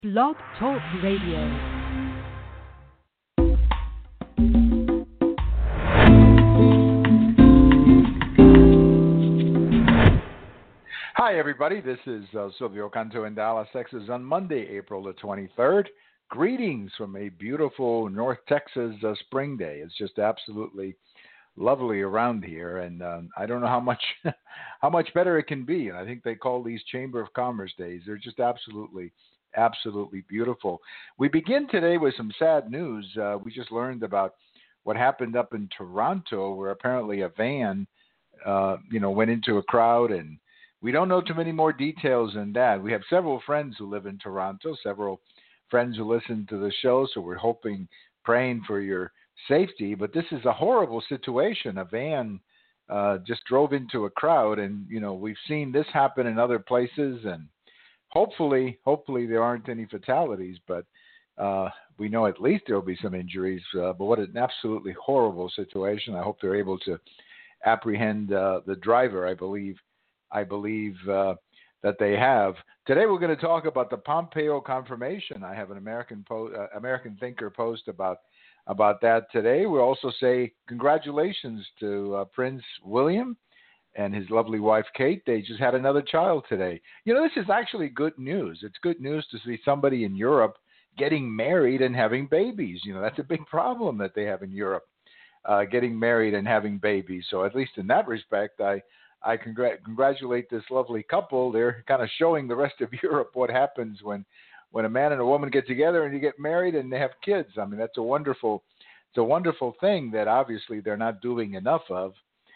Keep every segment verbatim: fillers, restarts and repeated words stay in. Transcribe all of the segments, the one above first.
Blog Talk Radio. Hi, everybody. This is uh, Silvio Canto in Dallas, Texas on Monday, April the twenty-third. Greetings from a beautiful North Texas uh, spring day. It's just absolutely lovely around here, and um, I don't know how much how much better it can be. And I think they call these Chamber of Commerce days. They're just absolutely, absolutely beautiful. We begin today with some sad news. Uh, we just learned about what happened up in Toronto, where apparently a van, uh, you know, went into a crowd, and we don't know too many more details than that. We have several friends who live in Toronto, several friends who listen to the show, so we're hoping, praying for your safety. But this is a horrible situation. A van uh, just drove into a crowd, and, you know, we've seen this happen in other places, and hopefully, hopefully there aren't any fatalities, but uh, we know at least there will be some injuries. Uh, but what an absolutely horrible situation. I hope they're able to apprehend uh, the driver, I believe. I believe uh, that they have. Today we're going to talk about the Pompeo confirmation. I have an American po- uh, American Thinker post about about that today. We'll also say congratulations to uh, Prince William and his lovely wife Kate. They just had another child today. You know, this is actually good news. It's good news to see somebody in Europe getting married and having babies. You know, that's a big problem that they have in Europe, uh, getting married and having babies. So at least in that respect, I I congr- congratulate this lovely couple. They're kind of showing the rest of Europe what happens when, when a man and a woman get together and you get married and they have kids. I mean, that's a wonderful, it's a wonderful thing that obviously they're not doing enough of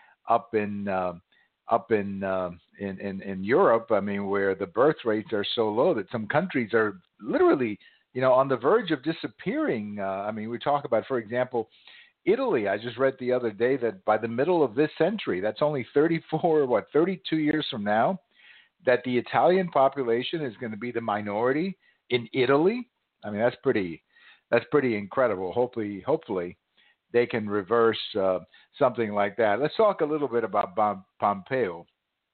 up in uh, up in, uh, in in in Europe. I mean, where the birth rates are so low that some countries are literally, you know, on the verge of disappearing. Uh, I mean, we talk about, for example, Italy. I just read the other day that by the middle of this century, that's only thirty-four, what, thirty-two years from now, that the Italian population is going to be the minority in Italy. I mean, that's pretty, that's pretty incredible. Hopefully, hopefully, they can reverse uh, something like that. Let's talk a little bit about Pom- Pompeo.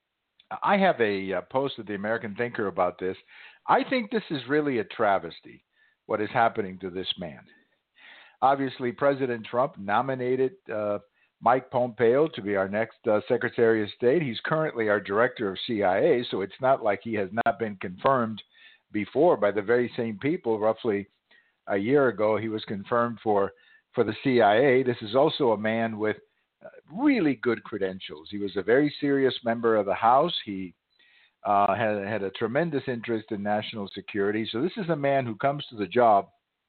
I have a uh, post at the American Thinker about this. I think this is really a travesty, what is happening to this man. Obviously, President Trump nominated uh, Mike Pompeo to be our next uh, Secretary of State. He's currently our Director of C I A, so it's not like he has not been confirmed before by the very same people. Roughly a year ago, he was confirmed for, for the C I A. This is also a man with uh, really good credentials. He was a very serious member of the House. He uh, had, had a tremendous interest in national security. So this is a man who comes to the job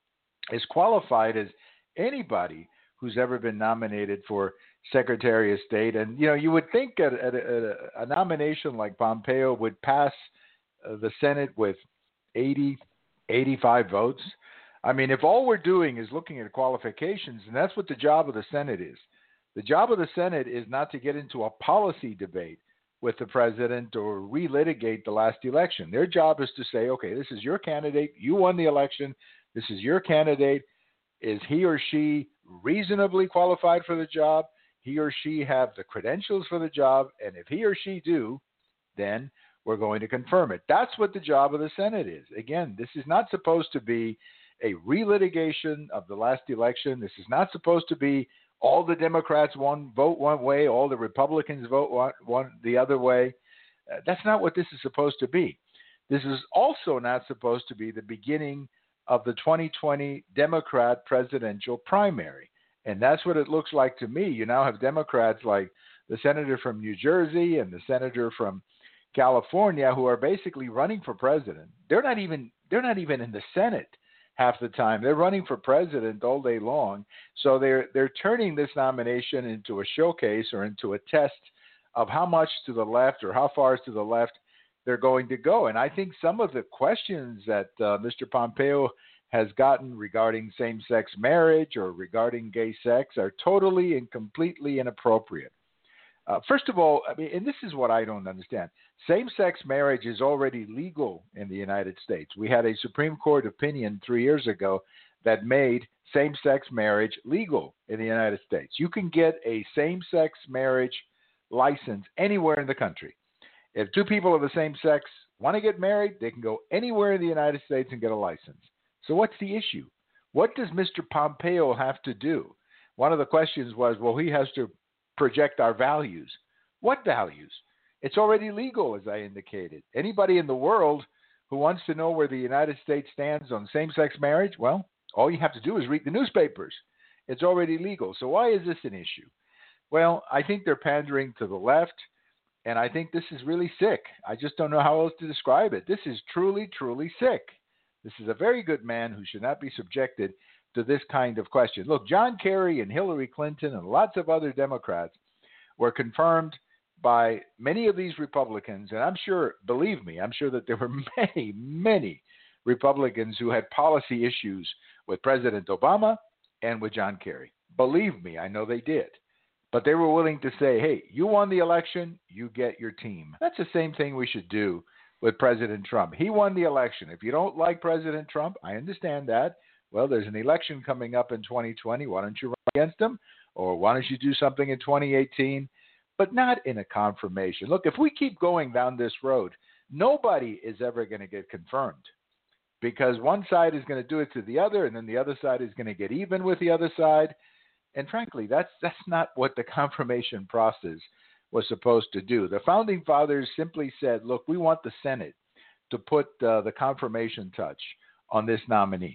is qualified as anybody who's ever been nominated for Secretary of State. And, you know, you would think a, a, a nomination like Pompeo would pass uh, the Senate with eighty, eighty-five votes. I mean, if all we're doing is looking at qualifications, and that's what the job of the Senate is. The job of the Senate is not to get into a policy debate with the president or relitigate the last election. Their job is to say, okay, this is your candidate. You won the election. This is your candidate. Is he or she reasonably qualified for the job? He or she have the credentials for the job? And if he or she do, then we're going to confirm it. That's what the job of the Senate is. Again, this is not supposed to be a relitigation of the last election. This is not supposed to be all the Democrats one vote one way, all the Republicans vote one, one the other way. Uh, that's not what this is supposed to be. This is also not supposed to be the beginning of the twenty twenty Democrat presidential primary. And that's what it looks like to me. You now have Democrats like the senator from New Jersey and the senator from California who are basically running for president. They're not even they're not even in the Senate half the time. They're running for president all day long. So they're they're turning this nomination into a showcase or into a test of how much to the left or how far to the left they're going to go. And I think some of the questions that uh, Mister Pompeo has gotten regarding same-sex marriage or regarding gay sex are totally and completely inappropriate. Uh, first of all, I mean, and this is what I don't understand. Same-sex marriage is already legal in the United States. We had a Supreme Court opinion three years ago that made same-sex marriage legal in the United States. You can get a same-sex marriage license anywhere in the country. If two people of the same sex Want to get married? They can go anywhere in the United States and get a license. So what's the issue? What does Mister Pompeo have to do? One of the questions was, well, he has to project our values. What values? It's already legal, as I indicated. Anybody in the world who wants to know where the United States stands on same-sex marriage, well, all you have to do is read the newspapers. It's already legal. So why is this an issue? Well, I think they're pandering to the left, and I think this is really sick. I just don't know how else to describe it. This is truly, truly sick. This is a very good man who should not be subjected to this kind of question. Look, John Kerry and Hillary Clinton and lots of other Democrats were confirmed by many of these Republicans, and I'm sure, believe me, I'm sure that there were many, many Republicans who had policy issues with President Obama and with John Kerry. Believe me, I know they did. But they were willing to say, hey, you won the election, you get your team. That's the same thing we should do with President Trump. He won the election. If you don't like President Trump, I understand that. Well, there's an election coming up in twenty twenty. Why don't you run against him? Or why don't you do something in twenty eighteen? But not in a confirmation. Look, if we keep going down this road, nobody is ever going to get confirmed because one side is going to do it to the other, and then the other side is going to get even with the other side. And frankly, that's that's not what the confirmation process was supposed to do. The Founding Fathers simply said, look, we want the Senate to put uh, the confirmation touch on this nominee.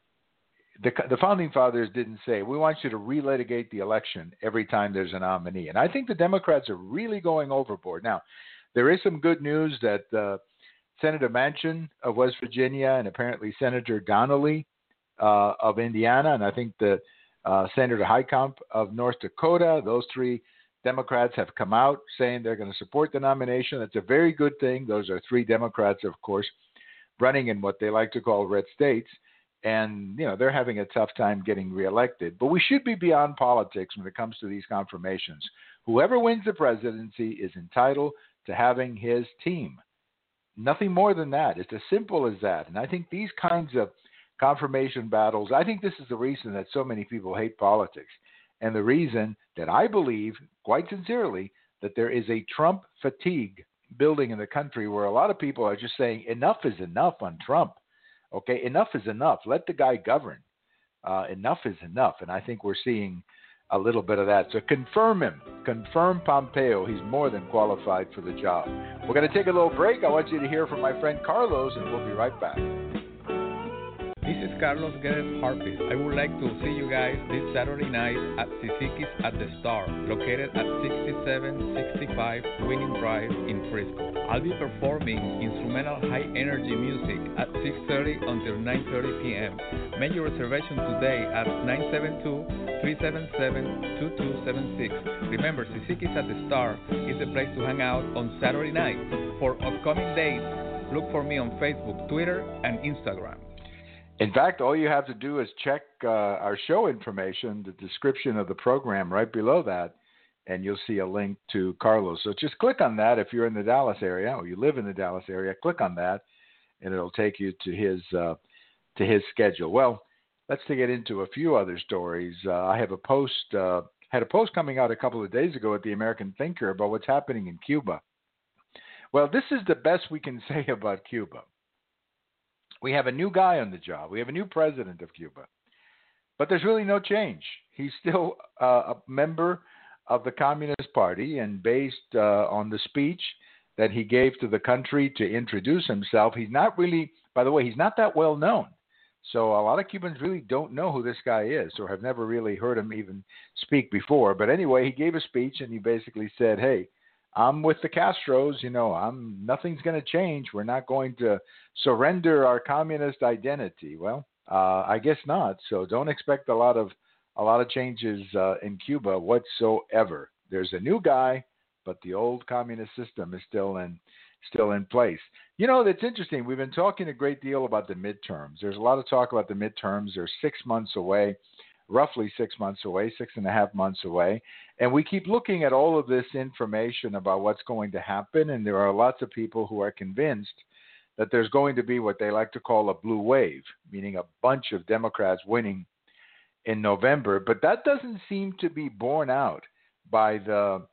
The, the Founding Fathers didn't say, we want you to relitigate the election every time there's a nominee. And I think the Democrats are really going overboard. Now, there is some good news that uh, Senator Manchin of West Virginia and apparently Senator Donnelly uh, of Indiana, and I think the uh, Senator Heitkamp of North Dakota, those three Democrats have come out saying they're going to support the nomination. That's a very good thing. Those are three Democrats, of course, running in what they like to call red states. And, you know, they're having a tough time getting reelected. But we should be beyond politics when it comes to these confirmations. Whoever wins the presidency is entitled to having his team. Nothing more than that. It's as simple as that. And I think these kinds of confirmation battles, I think this is the reason that so many people hate politics. And the reason that I believe, quite sincerely, that there is a Trump fatigue building in the country where a lot of people are just saying enough is enough on Trump. Okay, enough is enough. Let the guy govern. Uh, enough is enough. And I think we're seeing a little bit of that. So confirm him. Confirm Pompeo. He's more than qualified for the job. We're going to take a little break. I want you to hear from my friend Carlos, and we'll be right back. This is Carlos Guedes Harpist. I would like to see you guys this Saturday night at Sisiki's at the Star, located at sixty-seven sixty-five Winning Drive in Frisco. I'll be performing instrumental high-energy music at six thirty until nine thirty p.m. Make your reservation today at nine seven two, three seven seven, two two seven six. Remember, Sisiki's at the Star is the place to hang out on Saturday night. For upcoming dates, look for me on Facebook, Twitter, and Instagram. In fact, all you have to do is check uh, our show information, the description of the program right below that, and you'll see a link to Carlos. So just click on that if you're in the Dallas area or you live in the Dallas area. Click on that, and it'll take you to his uh, to his schedule. Well, let's get into a few other stories. Uh, I have a post uh, had a post coming out a couple of days ago at the American Thinker about what's happening in Cuba. Well, this is the best we can say about Cuba. We have a new guy on the job. We have a new president of Cuba. But there's really no change. He's still uh, a member of the Communist Party, and based uh, on the speech that he gave to the country to introduce himself, he's not really, by the way, he's not that well known. So a lot of Cubans really don't know who this guy is or have never really heard him even speak before. But anyway, he gave a speech and he basically said, hey, I'm with the Castros, you know, I'm nothing's going to change. We're not going to surrender our communist identity. Well, uh, I guess not. So don't expect a lot of a lot of changes uh, in Cuba whatsoever. There's a new guy, but the old communist system is still in still in place. You know, that's interesting. We've been talking a great deal about the midterms. There's a lot of talk about the midterms. They're six months away. Roughly six months away, six and a half months away. And we keep looking at all of this information about what's going to happen. And there are lots of people who are convinced that there's going to be what they like to call a blue wave, meaning a bunch of Democrats winning in November. But that doesn't seem to be borne out by the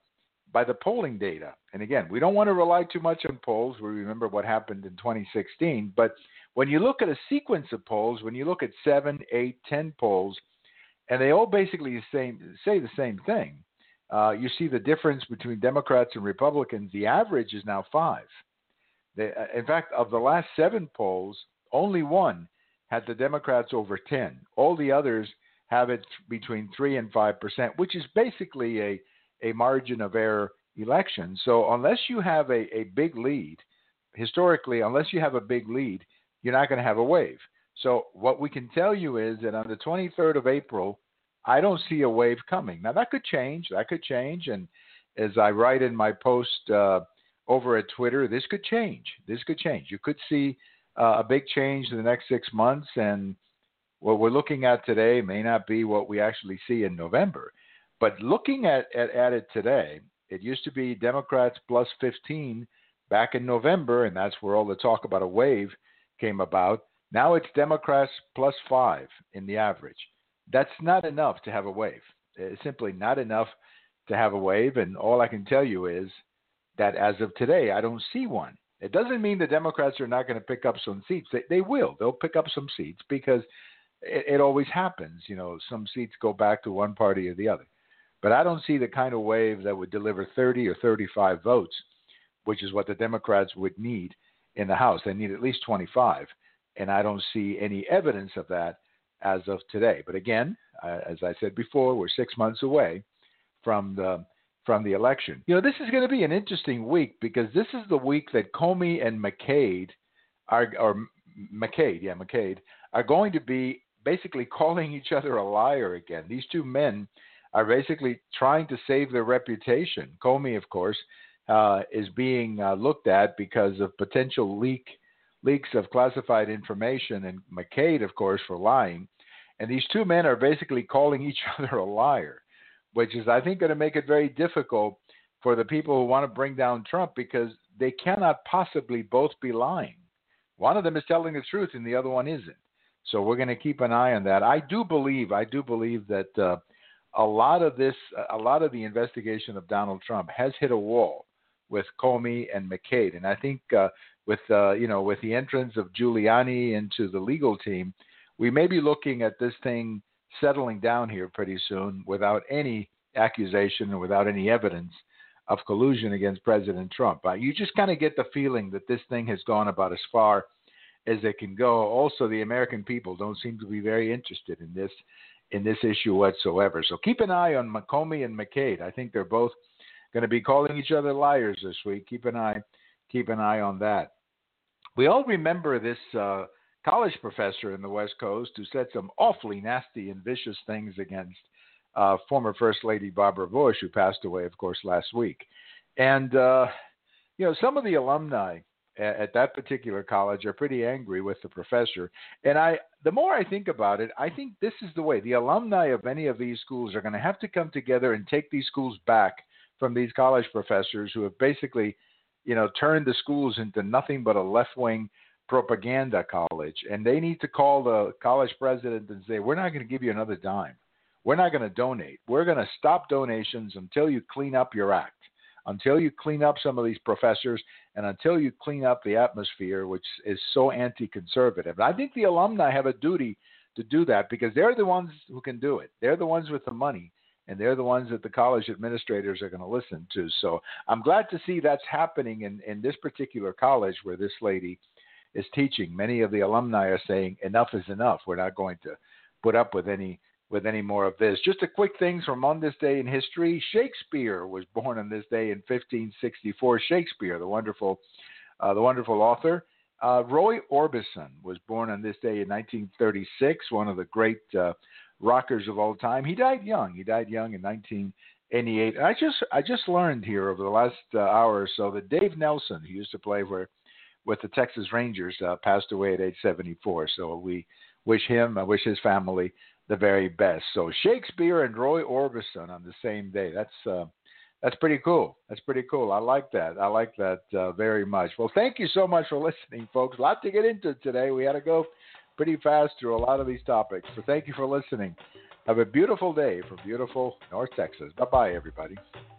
by the polling data. And again, we don't want to rely too much on polls. We remember what happened in twenty sixteen. But when you look at a sequence of polls, when you look at seven, eight, ten polls, and they all basically the same, say the same thing, uh, you see the difference between Democrats and Republicans. The average is now five. They, in fact, of the last seven polls, only one had the Democrats over ten. All the others have it between three and five percent, which is basically a, a margin of error election. So unless you have a, a big lead, historically, unless you have a big lead, you're not going to have a wave. So what we can tell you is that on the twenty-third of April, I don't see a wave coming. Now, that could change. That could change. And as I write in my post uh, over at Twitter, this could change. This could change. You could see uh, a big change in the next six months. And what we're looking at today may not be what we actually see in November. But looking at, at, at it today, it used to be Democrats plus fifteen back in November, and that's where all the talk about a wave came about. Now it's Democrats plus five in the average. That's not enough to have a wave. It's simply not enough to have a wave, and all I can tell you is that as of today, I don't see one. It doesn't mean the Democrats are not going to pick up some seats. They, they will. They'll pick up some seats because it, it always happens. You know, some seats go back to one party or the other. But I don't see the kind of wave that would deliver thirty or thirty-five votes, which is what the Democrats would need in the House. They need at least twenty-five, and I don't see any evidence of that as of today. But again, uh, as I said before, we're six months away from the from the election. You know, this is going to be an interesting week because this is the week that Comey and McCabe are, or McCabe, yeah, McCabe, are going to be basically calling each other a liar again. These two men are basically trying to save their reputation. Comey, of course, uh, is being uh, looked at because of potential leak leaks of classified information, and McCabe, of course, for lying. And these two men are basically calling each other a liar, which is, I think, going to make it very difficult for the people who want to bring down Trump because they cannot possibly both be lying. One of them is telling the truth and the other one isn't. So we're going to keep an eye on that. I do believe, I do believe that uh, a lot of this, a lot of the investigation of Donald Trump has hit a wall with Comey and McCabe. And I think uh, with, uh, you know, with the entrance of Giuliani into the legal team, we may be looking at this thing settling down here pretty soon without any accusation or without any evidence of collusion against President Trump. Uh, you just kind of get the feeling that this thing has gone about as far as it can go. Also, the American people don't seem to be very interested in this in this issue whatsoever. So keep an eye on Comey and McCabe. I think they're both going to be calling each other liars this week. Keep an eye, keep an eye on that. We all remember this uh, college professor in the West Coast who said some awfully nasty and vicious things against uh, former First Lady Barbara Bush, who passed away, of course, last week. And, uh, you know, some of the alumni at, at that particular college are pretty angry with the professor. And I, the more I think about it, I think this is the way. The alumni of many of these schools are going to have to come together and take these schools back from these college professors who have basically, you know, turned the schools into nothing but a left-wing propaganda college. And they need to call the college president and say, we're not going to give you another dime. We're not going to donate. We're going to stop donations until you clean up your act, until you clean up some of these professors, and until you clean up the atmosphere, which is so anti-conservative. And I think the alumni have a duty to do that because they're the ones who can do it. They're the ones with the money, and they're the ones that the college administrators are going to listen to. So I'm glad to see that's happening in, in this particular college where this lady is teaching. Many of the alumni are saying enough is enough. We're not going to put up with any with any more of this. Just a quick things from on this day in history. Shakespeare was born on this day in fifteen sixty-four. Shakespeare, the wonderful, uh, the wonderful author. Uh, Roy Orbison was born on this day in nineteen thirty-six. One of the great uh, rockers of all time. He died young. He died young in nineteen eighty-eight. And I just I just learned here over the last uh, hour or so that Dave Nelson, who used to play for with the Texas Rangers, uh, passed away at age seventy-four. So we wish him, I wish his family the very best. So Shakespeare and Roy Orbison on the same day. That's uh, that's pretty cool. That's pretty cool. I like that. I like that uh, very much. Well, thank you so much for listening, folks. A lot to get into today. We had to go pretty fast through a lot of these topics. So thank you for listening. Have a beautiful day from beautiful North Texas. Bye-bye, everybody.